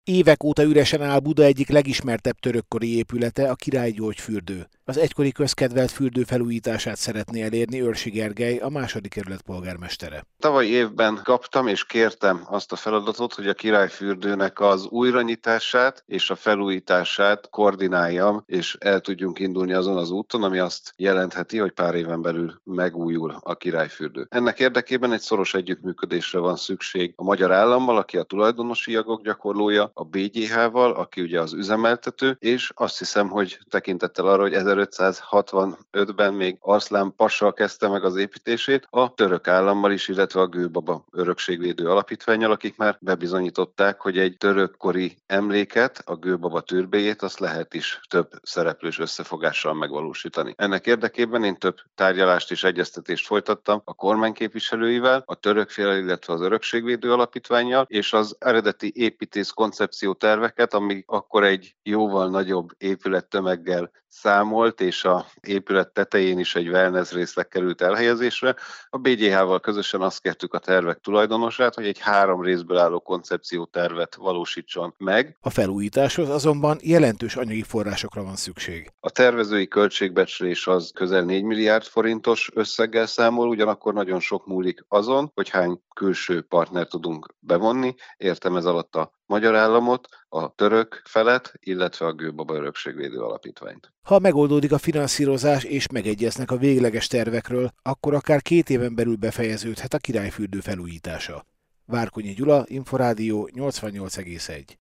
Évek óta üresen áll Buda egyik legismertebb törökkori épülete, a Király György-fürdő. Az egykori közkedvelt fürdő felújítását szeretné elérni Őrsi Gergely, a második kerület polgármestere. Tavalyi évben kaptam és kértem azt a feladatot, hogy a királyfürdőnek az újranyitását és a felújítását koordináljam, és el tudjunk indulni azon az úton, ami azt jelentheti, hogy pár éven belül megújul a királyfürdő. Ennek érdekében egy szoros együttműködésre van szükség a magyar állammal, aki a tulajdonosi jogok gyakorlója, a BGH-val, aki ugye az üzemeltető, és azt hiszem, hogy tekintettel arra, hogy 1565-ben még Arslan Pasa kezdte meg az építését, a török állammal is, illetve a Gőbaba Örökségvédő Alapítvánnyal, akik már bebizonyították, hogy egy törökkori emléket, a Gőbaba türbéjét, azt lehet is több szereplős összefogással megvalósítani. Ennek érdekében én több tárgyalást és egyeztetést folytattam a kormány képviselőivel, a török féllel, illetve az Örökségvédő Alapítvánnyal, és az eredeti építész koncepció terveket, ami akkor egy jóval nagyobb épülettömeggel számolt, és a épület tetején is egy wellness részleg került elhelyezésre. A BGH-val közösen azt kértük a tervek tulajdonosát, hogy egy 3 részből álló koncepció tervet valósítson meg. A felújításhoz azonban jelentős anyagi forrásokra van szükség. A tervezői költségbecslés az közel 4 milliárd forintos összeggel számol, ugyanakkor nagyon sok múlik azon, hogy hány külső partner tudunk bevonni. Értem ez alatt a magyar államot, a török felet, illetve a Gőbaba Örökségvédő Alapítványt. Ha megoldódik a finanszírozás és megegyeznek a végleges tervekről, akkor akár 2 éven belül befejeződhet a királyfürdő felújítása. Várkonyi Gyula, Inforádió 88,1.